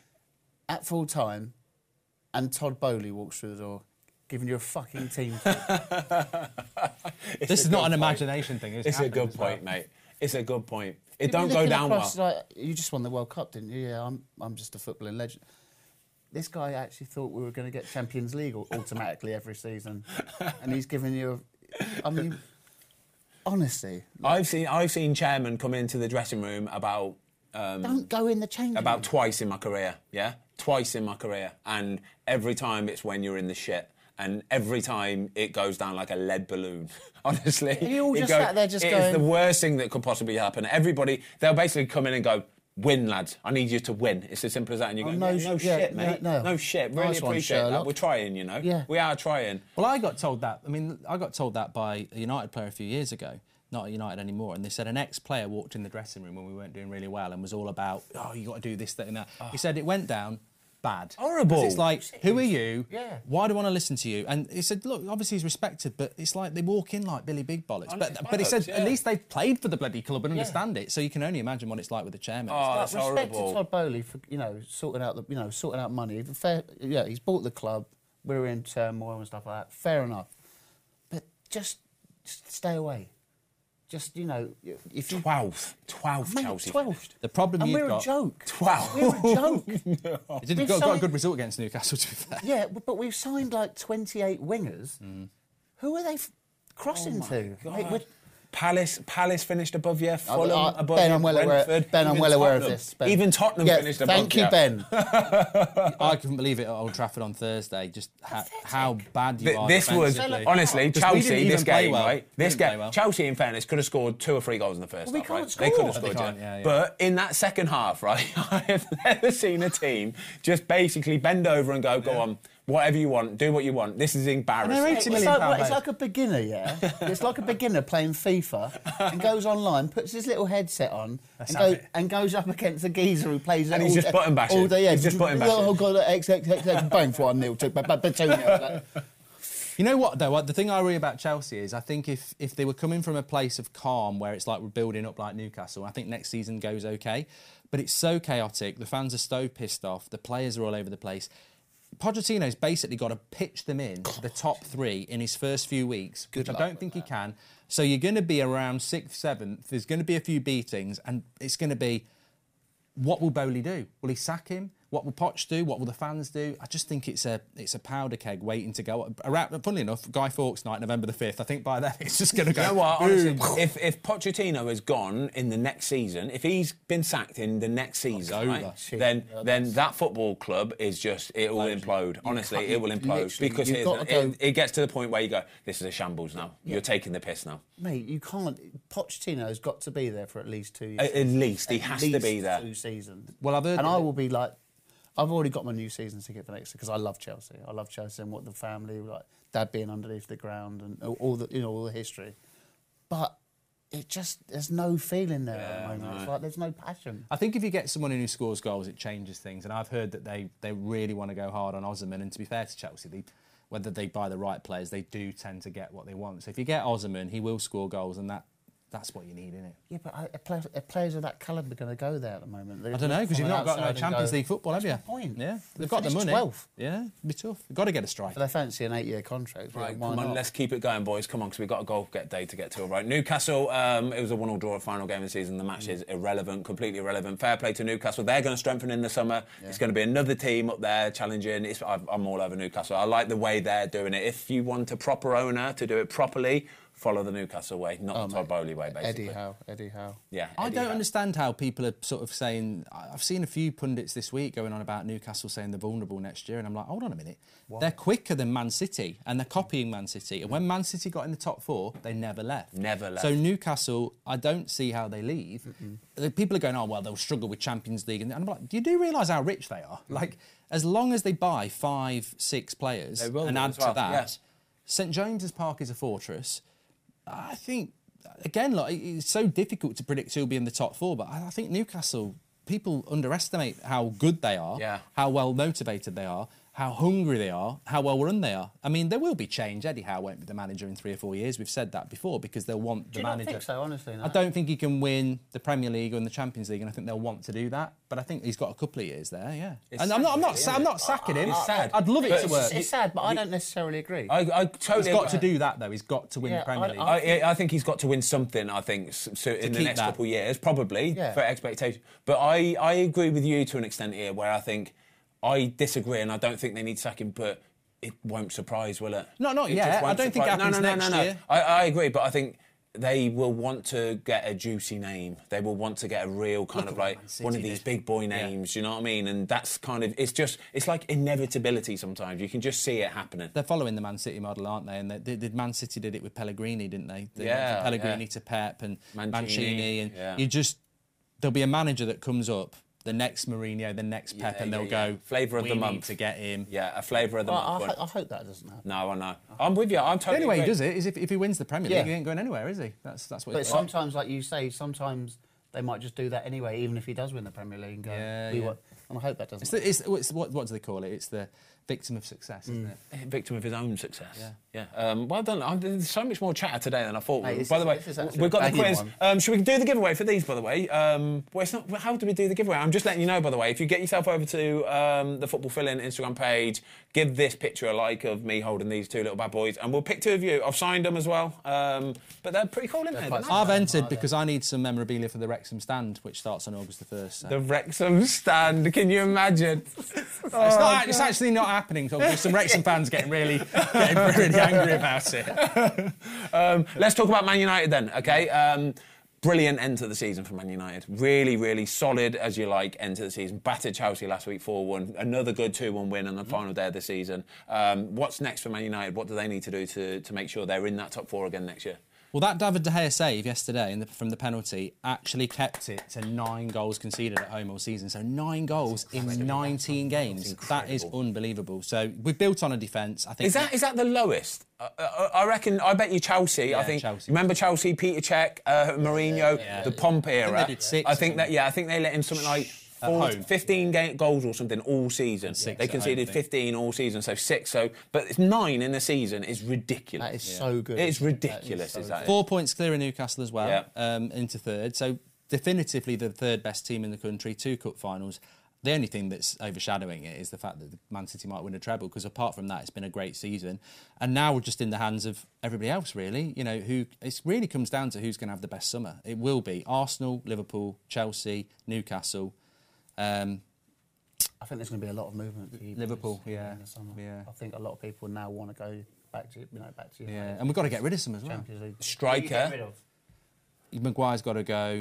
at full time and Todd Bowley walks through the door giving you a fucking team talk?
This is not an imagination thing. It's,
It's a
happened
good
as well.
point, mate. It's a good point. It
You'd be
don't go
looking
down well.
across Like, you just won the World Cup, didn't you? Yeah, I'm, I'm just a footballing legend. This guy actually thought we were going to get Champions League automatically every season, and he's giving you. A, I mean, honestly,
I've seen I've seen chairmen come into the dressing room about um,
don't go in the changing
about
room.
twice in my career, yeah? Twice in my career. And every time it's when you're in the shit. And every time it goes down like a lead balloon. Honestly.
Are you all
It
just
go-
sat there just
it
going-
is the worst thing that could possibly happen. Everybody, they'll basically come in and go, win, lads. I need you to win. It's as simple as that. And you
Oh,
go,
no
no,
sh-
no
yeah,
shit,
no,
mate.
no.
No shit. Really
Nice one,
appreciate that.
Sherlock.
We're trying, you know?
Yeah.
We are trying.
Well, I got told that. I mean, I got told that by a United player a few years ago. Not at United anymore. And they said an ex-player walked in the dressing room when we weren't doing really well and was all about, oh, you got to do this, that, and that. He said it went down bad.
Horrible.
'Cause It's like, who are you?
Yeah.
Why do I want to listen to you? And he said, look, obviously he's respected, but it's like they walk in like Billy Big Bollocks.
On
But,
his
but he said,
bollocks, yeah.
at least they've played for the bloody club and understand it. So you can only imagine what it's like with the chairman.
Oh,
Like,
that's
respect
horrible.
to Todd Bowley for you know sorting out the you know sorting out money. Fair, yeah, he's bought the club. We're in turmoil and stuff like that. Fair enough, but just, just stay away. Just you know, if you
twelfth. twelfth
Mate,
Chelsea.
twelfth,
The problem
and
you've
we're
got...
a joke.
twelfth.
We're a joke.
It didn't
We've
got, got a
signed-
good result against Newcastle, to be fair.
Yeah, but but we've signed like twenty-eight wingers. Who are they f- crossing to? Mate, we're-
Palace, Palace finished above you. Fulham
uh,
above
Ben,
you.
I'm well aware-
Brentford,
Ben, I'm
even
well aware of
Tottenham.
this, Ben.
Even Tottenham
yeah,
finished above
thank you,
you.
Ben.
I couldn't believe it at Old Trafford on Thursday, just how, how bad you
Th-
are
This was
defensively.
honestly
Because we
Chelsea.
didn't
This
even play
game,
well.
right?
We
This
didn't play
game,
well.
Chelsea, in fairness, could have scored two or three goals in the first
Well, we
half.
can't
right?
score.
They could have
But
they
scored,
can't,
yeah.
yeah, yeah.
But in that second half, right, I have never seen a team just basically bend over and go, "Go on, whatever you want, do what you want." This is embarrassing.
they're eighty
It's
million
like,
pound
it's
player.
like a beginner, yeah. It's like a beginner playing FIFA and goes online, puts his little headset on, and,
how
go,
it-
and goes up against a geezer who plays.
And
all
he's just
day-
button bashing.
All day, yeah.
He's just button bashing.
Oh god, X X X X, bang for one nil, two, but but two nil.
You know what, though? The thing I worry about Chelsea is I think if, if they were coming from a place of calm where it's like we're building up like Newcastle, I think next season goes OK. But it's so chaotic. The fans are so pissed off. The players are all over the place. Pochettino's basically got to pitch them in to the top three in his first few weeks,
Good
which I
luck
don't think
with
he can. So you're going to be around sixth, seventh. There's going to be a few beatings, and it's going to be, what will Bowley do? Will he sack him? What will Poch do? What will the fans do? I just think it's a it's a powder keg waiting to go. Around, funnily enough, Guy Fawkes night, November the fifth. I think by then it's just going to go.
You know what?
boom.
Honestly, if if Pochettino is gone in the next season, if he's been sacked in the next season,
over.
right,
Shit.
then
Yeah,
then that football club is just it will implode. Honestly,
can't-
it will
you-
implode
literally,
because
you've
it,
got to
it,
go-
it gets to the point where you go, this is a shambles now. You're taking the piss now.
Mate, you can't. Pochettino's got to be there for at least two years.
At, at least he
At
has to
least
be there.
Two seasons.
Well, I've heard
and
that-
I will be like, I've already got my new season ticket for next year because I love Chelsea. I love Chelsea and what the family like, Dad being underneath the ground and all- all the you know all the history. But it just there's no feeling there at the moment. It's like there's no passion.
I think if you get someone in who scores goals, it changes things. And I've heard that they, they really want to go hard on Osimhen. And to be fair to Chelsea, they, whether they buy the right players, they do tend to get what they want. So if you get Osimhen, he will score goals, and that that's what you need, isn't it?
Yeah, but I, a player, a players of that calibre are going to go there at the moment.
I don't know, because you've not got no Champions League football, have you?
What's the point?
Yeah,
They
they've got the
finished
money.
twelfth.
Yeah, it'd be tough. They've got to get a
But
striker.
they fancy an eight-year contract.
Right,
why
come on,
not?
let's keep it going, boys. Come on, because we've got a golf get day to get to. Right, Newcastle, um, it was a one-all draw final game of the season. The match is irrelevant, completely irrelevant. Fair play to Newcastle. They're going to strengthen in the summer. Yeah. It's going to be another team up there challenging. It's, I'm all over Newcastle. I like the way they're doing it. If you want a proper owner to do it properly, follow the Newcastle way, not
Oh,
the Todd
mate.
Bowley way, basically.
Eddie Howe, Eddie Howe.
Yeah,
I
Eddie
don't
Howe.
understand how people are sort of saying. I- I've seen a few pundits this week going on about Newcastle saying they're vulnerable next year, and I'm like, hold on a minute. They're quicker than Man City, and they're copying Man City. And when Man City got in the top four, they never left.
Never left.
So Newcastle, I don't see how they leave. The People are going, oh well, they'll struggle with Champions League, and I'm like, do you do realise how rich they are? Like, as long as they buy five, six players
They will
and
do
add
as well,
to that,
yes.
St James's Park is a fortress. I think, again, like, it's so difficult to predict who'll be in the top four, but I I think Newcastle, people underestimate how good they are,
Yeah.
how well motivated they are, how hungry they are, how well run they are. I mean, there will be change. Eddie Howe won't be the manager in three or four years. We've said that before because they'll want the
Do you not
manager.
think so, honestly? No?
I don't think he can win the Premier League or the Champions League, and I think they'll want to do that. But I think he's got a couple of years there. Yeah,
It's
and I'm not, I'm not,
sad,
sa- I'm not sacking him.
It's sad.
I'd love it
But
to work.
It's sad, but I don't necessarily agree.
I, I totally
He's got
agree.
to do that though. He's got to win
Yeah,
the Premier
I-
League.
I-
I, I think he's got to win something, I think, so, so in the
keep
next
that.
couple of years, probably,
Yeah.
for expectation. But I, I agree with you to an extent here, where I think I disagree, and I don't think they need sacking, but it won't surprise, will it?
No, not
It
yet.
just won't
I don't think it
surprise-
happens
no, no,
next
no, no, no.
year.
I, I agree, but I think they will want to get a juicy name. They will want to get a real kind
Look
of
at what
like
Man City
one of these
did.
big boy
Yeah.
names, you know what I mean? And that's kind of, it's just, it's like inevitability sometimes. You can just see it happening.
They're following the Man City model, aren't they? And they, they did Man City did it with Pellegrini, didn't they? They
Yeah,
went from Pellegrini
yeah.
to Pep and
Mancini,
Mancini, and
yeah.
you just there'll be a manager that comes up, the next Mourinho, the next Pep,
Yeah,
and they'll
yeah, yeah.
go
Flavour of
we
the
need
month.
to get him.
Yeah, a flavour of the
Well,
month.
I,
won't
ho- I hope that doesn't happen.
No, I know. I'm with you. I'm
The
totally.
only way he
agree.
does it is if, if he wins the Premier League,
Yeah.
he ain't going anywhere, is he? That's that's what.
But
he's
sometimes, like you say, sometimes they might just do that anyway, even if he does win the Premier League. And go,
Yeah,
we
yeah.
want, and I hope that doesn't.
It's, the, it's, it's what what do they call it? It's the victim of success, isn't it?
Victim of his own success.
Yeah.
Yeah. Um, well done. I'm, there's so much more chatter today than I thought.
Hey, this
by
is-
the way,
this is actually
we've got
a
the
banging
quiz.
one.
Um, should we do the giveaway for these, by the way? Um, well, it's not, how do we do the giveaway? I'm just letting you know, by the way, if you get yourself over to um, the Football Fill-In Instagram page, give this picture a like of me holding these two little bad boys, and we'll pick two of you. I've signed them as well. Um, but they're pretty cool, aren't they?
They're
They're
quite
nice.
I've entered because I need some memorabilia for the Wrexham stand, which starts on August the first. So.
The Wrexham stand. Can you imagine?
It's, not, it's actually not happening. So there's some Wrexham fans getting really, getting really angry about it.
Um, let's talk about Man United then, okay? Um, brilliant end to the season for Man United. Really, really solid, as you like, end to the season. Battered Chelsea last week four one. Another good two one win on the final day of the season. Um, what's next for Man United? What do they need to do to, to make sure they're in that top four again next year?
Well, that David De Gea save yesterday in the, from the penalty actually kept it to nine goals conceded at home all season. So nine goals in nineteen games. That is unbelievable. So we've built on a defence. I think
Is that is that the lowest? Uh, uh, I reckon. I bet you Chelsea.
Yeah,
I think.
Chelsea.
Remember Chelsea, Peter Cech, uh, Mourinho,
yeah.
the Pomp era.
they did six
I think
or
that. Yeah, I think they let in something like
At
four,
home.
fifteen game, goals or something all season.
six
They
at home,
conceded
I think.
fifteen all season, so six. So, but it's nine in the season is ridiculous.
That is so good.
It's
That is
ridiculous.
so
Is that?
Four points clear of Newcastle as well,
Yeah.
um, into third. So definitively the third best team in the country, two cup finals. The only thing that's overshadowing it is the fact that Man City might win a treble, because apart from that, it's been a great season. And now we're just in the hands of everybody else, really. You know, who it really comes down to who's going to have the best summer. It will be Arsenal, Liverpool, Chelsea, Newcastle. Um,
I think there's going to be a lot of movement for you
Liverpool,
boys
yeah,
in the summer.
yeah.
I think a lot of people now want to go back to, you know, back to
yeah, and we've got to get rid of some as well.
Champions League.
Striker.
Maguire's got to go.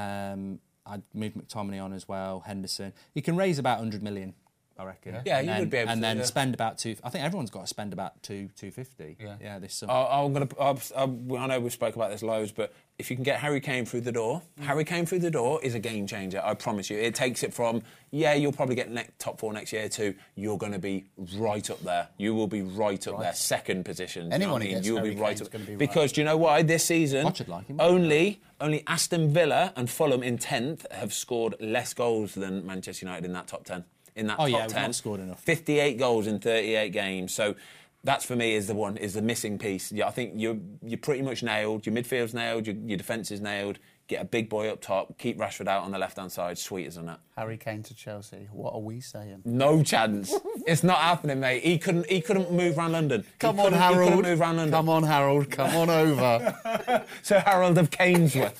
Um, I'd move McTominay on as well. Henderson. You can raise about one hundred million, I reckon.
Yeah,
and
you
then,
would be able
and
to,
then
yeah.
spend about two. I think everyone's got to spend about two two fifty.
Yeah.
yeah, this summer.
I- I'm gonna. I I know we've spoke about this loads, but if you can get Harry Kane through the door,
Mm.
Harry Kane through the door is a game changer. I promise you. It takes it from yeah, you'll probably get ne- top four next year to you're going to be right up there. You will be right up
Right.
there, second position.
Anyone
you
who
know what I mean?
gets
You'll
Harry
be right
Kane's
up
gonna be right.
because do you know why this season?
I should like him.
Only only Aston Villa and Fulham in tenth have scored less goals than Manchester United in that top ten. In that
Oh,
top
yeah, we've
ten,
not scored enough.
fifty-eight goals in thirty-eight games. So that's for me is the one is the missing piece. Yeah, I think you're you're pretty much nailed. Your midfield's nailed. Your, your defence is nailed. Get a big boy up top. Keep Rashford out on the left hand side. Sweet as a nut.
Harry Kane to Chelsea. What are we saying?
No chance. It's not happening, mate. He couldn't. He couldn't move around London.
Come
he
on,
couldn't-
Harold.
He couldn't move around London.
Come on, Harold. Come on over.
Sir Harold of Canesworth.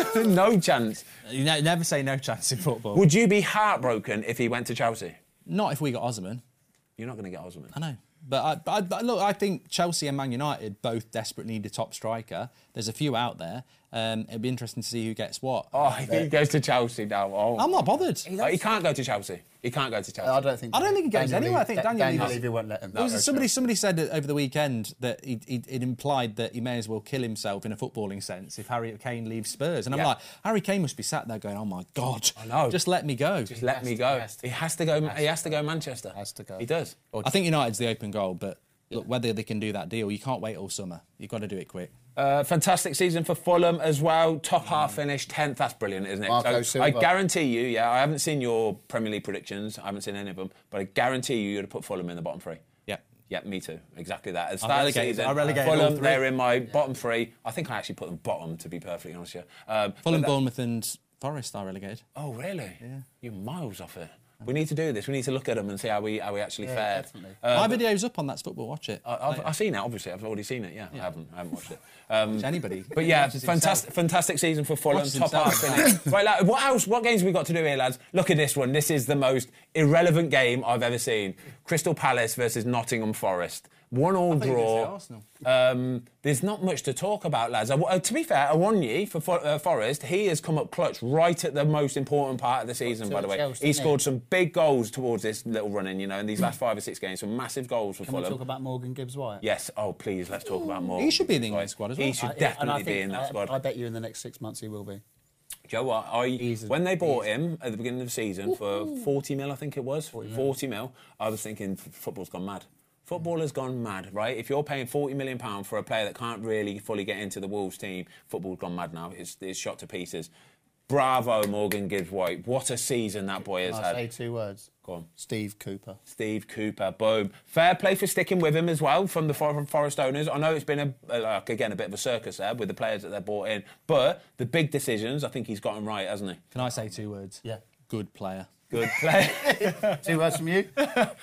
No chance.
You ne- never say no chance in football.
Would you be heartbroken if he went to Chelsea?
Not if we got Osman.
You're not going to get Osman.
I know. But, I, but, I, but look, I think Chelsea and Man United both desperately need a top striker. There's a few out there. Um, it'd be interesting to see who gets what.
Oh, if he goes to Chelsea now. Oh.
I'm not bothered.
Oh, he can't go to Chelsea. He can't go to Chelsea.
I don't think.
I don't think he goes
Daniel
anywhere. I
Levy-
think Daniel
Daniel
Levy-
Levy won't let him.
There was
go to
somebody,
Chelsea.
somebody said it over the weekend that he, he, it implied that he may as well kill himself in a footballing sense if Harry Kane leaves Spurs. And I'm
Yeah.
like, Harry Kane must be sat there going, "Oh my God,
I know.
just let me go."
Just let
has
me
to-
go.
he has to.
He has to go. He has to go Manchester.
Has to go.
He does.
I think United's the open goal, but look, whether they can do that deal, you can't wait all summer. You've got to do it quick.
Uh, fantastic season for Fulham as well. Top half finish, tenth. That's brilliant, isn't it?
Marco
So I
Silva.
guarantee you, yeah, I haven't seen your Premier League predictions. I haven't seen any of them, but I guarantee you, you'd have put Fulham in the bottom three.
Yeah.
Yeah, me too. Exactly that. At the
I
start of the
relegated-
season,
I relegated all
Fulham,
three.
they're in my bottom three. I think I actually put them bottom, to be perfectly honest with you. Um,
Fulham,
but that-
Bournemouth, and Forest are relegated.
Oh, really?
Yeah.
You're miles off it. We need to do this. We need to look at them and see how we how we actually
Yeah,
fared.
definitely.
Uh,
My
but-
video's up on That's Football. Watch it.
I- I've, I've seen it, obviously. I've already seen it, yeah. I haven't I haven't watched it. Um,
Watch anybody.
But yeah,
Watches
fantastic fantastic season for Fulham.
Watches
Top half
himself.
finish. Right, lad, what else? What games have we got to do here, lads? Look at this one. This is the most irrelevant game I've ever seen. Crystal Palace versus Nottingham Forest. One all
I thought you were gonna say
draw.
Arsenal.
Um, there's not much to talk about, lads. Uh, uh, to be fair, Awonyi for Fo- uh, Forest, he has come up clutch right at the most important part of the season,
to
by the way.
Chelsea,
He
didn't he?
scored some big goals towards this little run-in, you know, in these last five or six games. Some massive goals for
Can we
Fulham.
talk about Morgan Gibbs-White?
Yes. Oh, please, let's talk about more.
He should be in the England squad as well.
He should
I- and
definitely
I
be
think-
in that
I,
squad.
I bet you in the next six months he will be.
Do you know what? I,
Easy.
when they bought him at the beginning of the season for forty mil, I think it was, forty mil, I was thinking f- football's gone mad. Football has gone mad, right? If you're paying forty million pounds for a player that can't really fully get into the Wolves team, football's gone mad now. It's, it's shot to pieces. Bravo, Morgan Gibbs-White. What a season that boy has
Can
had.
I say two words?
Go on.
Steve Cooper.
Steve Cooper, boom. Fair play for sticking with him as well from the For- from Forest owners. I know it's been, a, a like, again, a bit of a circus there with the players that they brought in. But the big decisions, I think he's got them right, hasn't he?
Can I say two words?
Yeah.
Good player.
Good play.
Two words from you?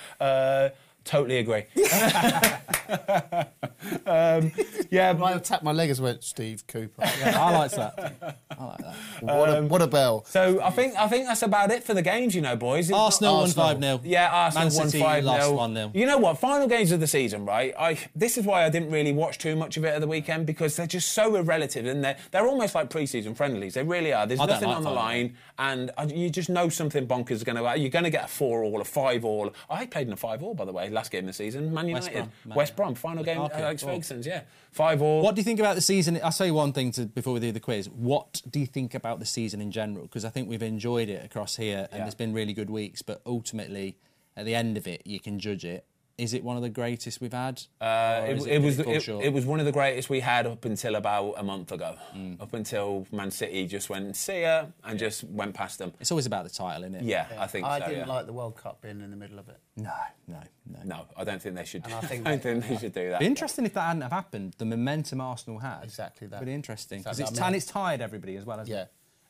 uh, totally agree. um, yeah,
I tapped my leg as well. Steve Cooper.
Yeah, I like that. I like that.
What, a, what a bell.
so I think I think that's about it for the games, you know, boys. It's
Arsenal
not-
won five nil.
Yeah, Arsenal
Man
won
City
five
lost
nil.
one nil.
You know what? Final games of the season, right? I this is why I didn't really watch too much of it at the weekend because they're just so irrelative and they're they're almost like pre-season friendlies. They really are. There's
I don't
nothing
like
on the
final
line, and uh, you just know something bonkers is going to happen. You're going to get a four all, a five all. I played in a five all, by the way, last game of the season. Man
West
United,
Brom.
West Brom, final game.
Okay,
Alex
cool.
Ferguson's, yeah, five all.
What do you think about the season? I'll say one thing to, before we do the quiz. What do you think about the season in general? Because I think we've enjoyed it across here and
Yeah.
there's been really good weeks, but ultimately, at the end of it, you can judge it. Is it one of the greatest we've had?
Uh,
Or
it,
is
it was
did fall
it,
short?
it was one of the greatest we had up until about a month ago. Up until Man City just went see ya and just went past them.
It's always about the title, isn't it?
Yeah, I think
I
so.
didn't
yeah.
like the World Cup being in the middle of it.
No, no, no.
No, I don't think they should.
And I think
I don't
that-
think they should do that.
It'd be interesting if that hadn't have happened. The momentum Arsenal had.
Exactly that.
Really interesting because
Exactly
it's,
that. I mean-
and it's tired everybody as well, hasn't
Yeah.
it?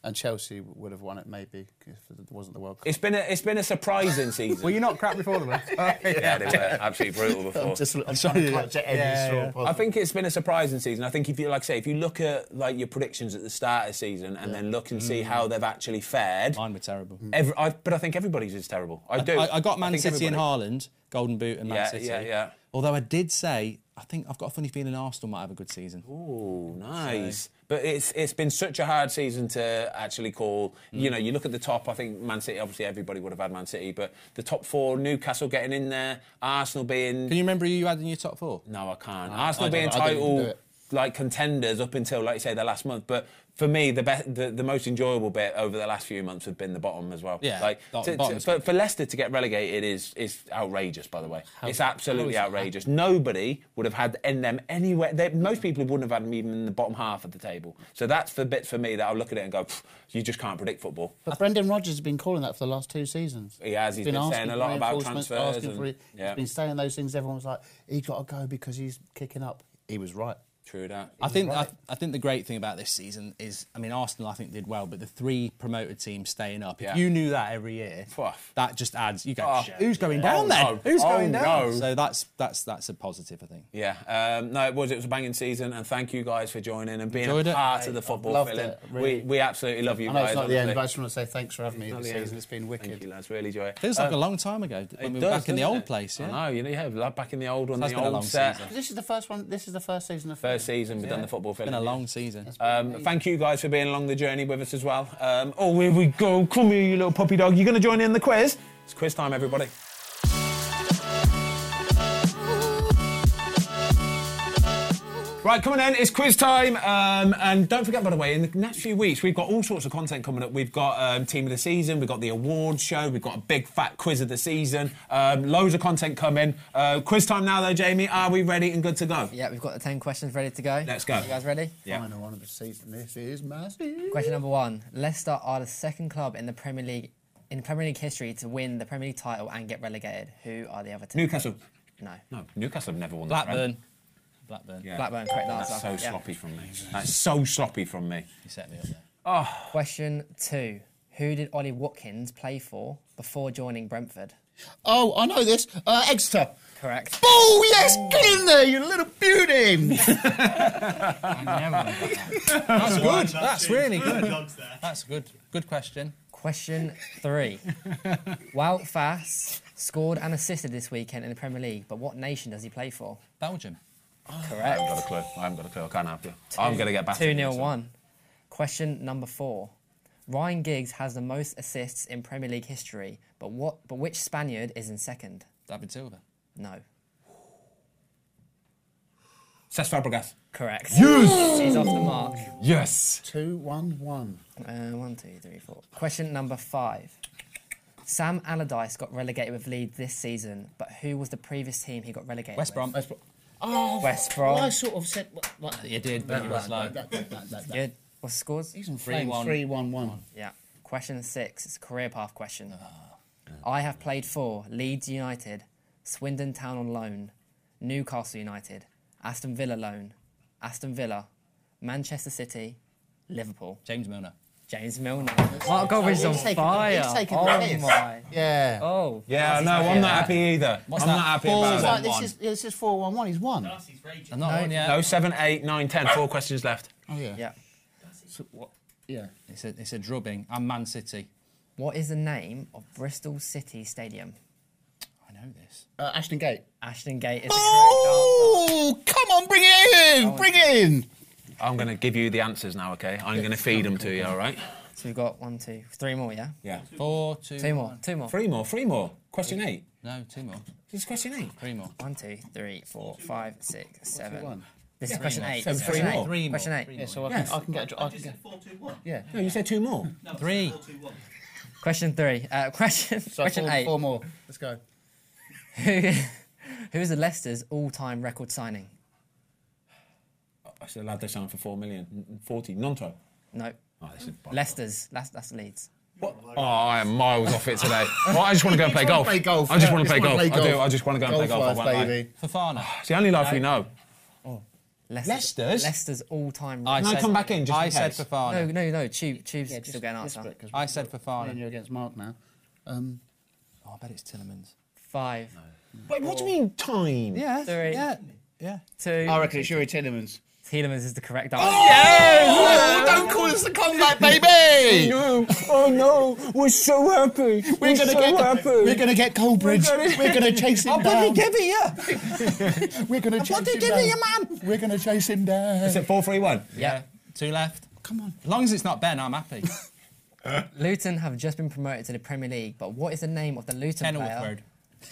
And Chelsea would have won it maybe if it wasn't the World Cup.
It's been a it's been a surprising season.
Were you not crap before the match?
Yeah, they were absolutely brutal before.
I'm just I'm trying to clutch at every
Yeah,
straw
yeah.
possible.
I think it's been a surprising season. I think if you like I say, if you look at like your predictions at the start of the season and then look and see how they've actually fared,
Mine were terrible.
every, I, but I think everybody's is terrible. I do.
I, I got Man
think
City and
everybody-
Haaland, Golden Boot and Man
Yeah,
City.
yeah, yeah.
Although I did say, I think I've got a funny feeling Arsenal might have a good season.
Oh, nice. But it's it's been such a hard season to actually call.
Mm.
You know, you look at the top, I think Man City, obviously everybody would have had Man City, but the top four, Newcastle getting in there, Arsenal being...
Can you remember who you had in your top four?
No, I can't.
I
Arsenal
don't
being
know. I didn't do
title
it.
like contenders up until, like you say, the last month. But for me, the, be- the the most enjoyable bit over the last few months have been the bottom as well.
Yeah,
like
bottom-
to- to-
bottom's
for, for Leicester to get relegated is is outrageous. By the way, it's absolutely
how is that?
outrageous. Nobody would have had in them anywhere. They, most people wouldn't have had them even in the bottom half of the table. So that's the bit for me that I'll look at it and go, "Pff, you just can't predict football.
But Brendan Rodgers has been calling that for the last two seasons.
He has. He's been
asking
saying a
for
lot about
reinforcements,
transfers
asking
and-
for-
yeah.
He's been saying those things. Everyone was like, he's got to go because he's kicking up. He was right.
True that.
I think
right.
I, I think the great thing about this season is, I mean, Arsenal I think did well, but the three promoted teams staying up.
Yeah.
If you knew that every year,
Phew.
that just adds. You go,
Oh,
"Shit, who's going down
oh,
then?
no.
Who's
Oh,
going down?
no.
So that's that's that's a positive, I think.
Yeah, um, no, it was. It was a banging season, and thank you guys for joining and being
Enjoyed
a
it.
part of the football
loved
feeling.
it, really.
We we absolutely love you
I know
guys.
it's not the end,
honestly.
but I just want to say thanks for having me
Not
this
the end.
season. It's been wicked.
Thank you, lads. Really enjoy it.
Feels like
Um,
a long time ago when
it
we were
does,
back in the
doesn't
old
it?
place. Yeah.
I know, you know, yeah, like back in the old one,
Has
the
been a
old
long
set.
season.
This is the first one. This is the first season of
First season, we've done the football
It's been
feeling.
a long season.
Um, thank you guys for being along the journey with us as well. Um, oh, here we go. Come here, you little puppy dog. You going to join in the quiz? It's quiz time, everybody. Right, coming in, it's quiz time. Um, and don't forget, by the way, in the next few weeks, we've got all sorts of content coming up. We've got um, Team of the Season, we've got the awards show, we've got a big fat quiz of the season. Um, loads of content coming. Uh, quiz time now, though, Jamie. Are we ready and good to go?
Yeah, we've got the ten questions ready to go.
Let's go.
You guys ready?
Yeah.
Final one of the season. This is massive.
Question number one. Leicester are the second club in the Premier League in Premier League history to win the Premier League title and get relegated. Who are the other two?
Newcastle.
No.
No, Newcastle have never won the Prem.
Blackburn. Blackburn.
Yeah.
Blackburn, correct
That's
answer.
so
Yeah.
sloppy from me. That's so sloppy from me.
You set me up there.
Question two. Who did Ollie Watkins play for before joining Brentford?
Oh, I know this. Uh, Exeter.
Correct.
Oh, yes, get in there, you little beauty.
That's good. That's really good. That's good. Good question.
Question three. Wout Fass scored and assisted this weekend in the Premier League, but what nation does he play for?
Belgium.
I haven't
Correct.
got a clue. I haven't got a clue. I can't help you. I'm going to get back to
two nil one. Question number four. Ryan Giggs has the most assists in Premier League history, but what? But which Spaniard is in second?
David Silva.
No.
Cesc Fabregas.
Correct. Yes! He's off the mark.
Yes.
Two, one, one.
Uh, one, two, three, four. Question number five. Sam Allardyce got relegated with Leeds this season, but who was the previous team he got relegated
West Brom.
with?
Oh,
West Brom.
I sort of said... Like,
You did, but you was like.
that, that, that, that, that.
Good. What's the scores?
He's on
Three,
flames.
one.
Three, one, one.
Yeah. Question six. It's a career path question. I have played for Leeds United, Swindon Town on loan, Newcastle United, Aston Villa loan, Aston Villa, Manchester City, Liverpool.
James Milner.
James Milner. Mark Goldbridge is on
He's taking-
fire.
he's taking
oh
the piss.
my.
Yeah.
Oh.
Yeah, no, I'm not happy either.
What's
I'm
that?
not happy
Four
about
It's
it.
like,
one.
this is this is four one one. He's won.
I'm not on yet.
No, seven, eight, nine, ten. Four questions left.
Oh yeah.
Yeah.
So, what? Yeah.
It's a, it's a drubbing. I'm Man City.
What is the name of Bristol City Stadium?
I know this.
Uh, Ashton Gate.
Ashton Gate is the correct
Oh, come on, bring it in, bring it in.
I'm going to give you the answers now, okay? I'm going to feed them to you, all right?
answer. So we've got one, two, three more, yeah?
Yeah.
Four, two,
Two more,
one.
two more.
Three more, three more. Question eight.
No, two more.
This is question eight.
Three more.
One, two, three, four, five, six, seven.
one?
This is question eight.
So
This is
three
question
more.
eight.
Three more.
Question eight.
Three
Yeah,
more.
so I
Yes.
can, I can get. a- I can get. Yeah.
No, you said two more.
Three.
Question three. Uh, question
So
question
four,
eight.
four more. Let's go.
Who, who is the Leicester's all-time record signing?
I said, lad, they signed for four million. forty. Nonto.
No.
Oh, this is
Leicester's. That's, that's Leeds.
What? Oh, I am miles off it today. Well, I just want to go and play
Just wanna
golf.
play golf.
I just want to
Just
play
wanna
golf.
play
I do.
golf.
I just want to go and play golf. I
Golf
won't
life,
lie.
baby.
Fofana.
It's the only life we know.
Leicester,
Leicester's?
Leicester's all-time.
I
Can I
said-
come back in just
I
in
said
case?
Fofana.
No, no, no. Tube, Tube's
Yeah,
still
just-
getting an
just
answer.
quick, 'cause
I
we-
said Fofana.
And you're against Mark now. Um,
Oh, I bet it's Tillemans.
Five,
Wait, what do you mean time?
Yeah.
Three.
Yeah. Yeah.
two.
I reckon it's Yuri Tillemans.
Tielemans is the correct answer.
Oh, don't call us the comeback, baby!
No, oh no, we're so happy. We're,
We're gonna
so
get,
happy.
we're gonna get Coldbridge. We're gonna chase him down.
give it you.
We're gonna chase
bloody
him
give
down.
it you, man.
We're gonna chase him down.
Is it four, three, one?
Yeah.
Two left.
Come on.
As long as it's not Ben, I'm happy.
Luton have just been promoted to the Premier League, but what is the name of the Luton
Kenilworth
player?
Road.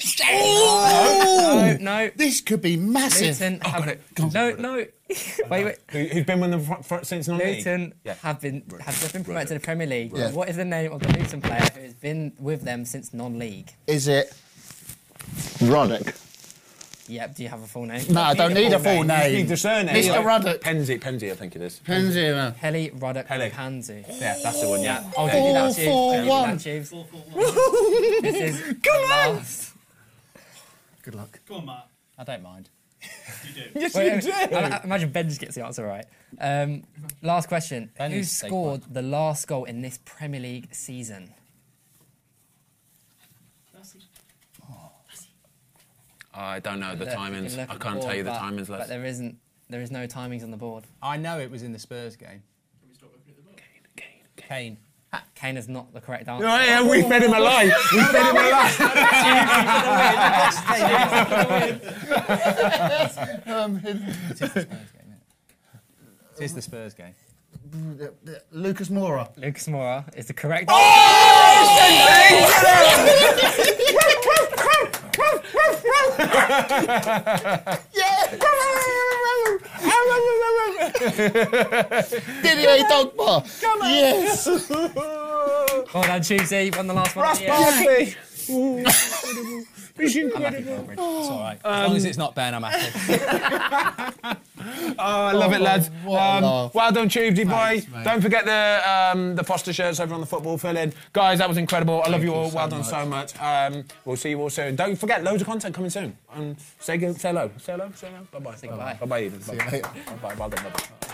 Oh!
No, no.
This could be massive.
Luton
I've
have,
got it.
No, no. wait, wait.
Who, who's been with them fr- fr- since non-league?
Luton
Yeah.
have been have just been promoted to the Premier League.
Yeah.
What is the name of the Luton player who has been with them since non-league?
Is it Roddick?
Yep. Do you have a full name?
No, I don't need a full
You just need
name.
the surname.
Mister
Like,
Ruddock.
Penzi, Penzi, I think it is.
Penzima.
Pele Roddick
Pele.
Panzu.
Yeah, that's the one, yeah.
I'll give you that,
Four,
Tubes.
four,
I'll give you
one.
that, Tubes. This is
Come
the
on!
last.
Good luck.
Come on, Matt.
I don't mind.
You do.
Yes,
Wait,
you
wait,
do.
I- I imagine Ben just gets the answer right. Um, last question.
Ben
Who
needs to take
scored the last goal in this Premier League season?
I don't know the
Look, you can
timings.
look
I
at
can't
board,
tell you the
but-
timings.
But
Les.
there isn't. There is no timings on the board.
I know it was in the Spurs game. Kane.
Kane is not the correct answer.
Oh, yeah, we fed him a lie. We fed him a lie.
Um,
It is the Spurs game.
Lucas Moura.
Lucas Moura is the correct
Didier Drogba. Come on. Yes.
Well done, Tuesday. You won the last one.
Ross
Yeah.
Barkley. It's
I'm happy
incredible.
for It's all right. As long as it's not Ben, I'm happy.
Oh, I love it, lads.
what a
Um,
laugh.
well done, Tubesy boy.
Thanks, mate.
Don't forget the um, the Foster shirts over on the football fill-in. Guys, that was incredible. I love
Thank
you
you
all.
so
well done
much.
so much. Um, we'll see you all soon. Don't forget, loads of content coming soon. Um, say, good- say hello. Say hello. Say hello. Bye-bye.
Say goodbye.
Bye-bye.
See you later.
Bye-bye. Well done. Bye-bye.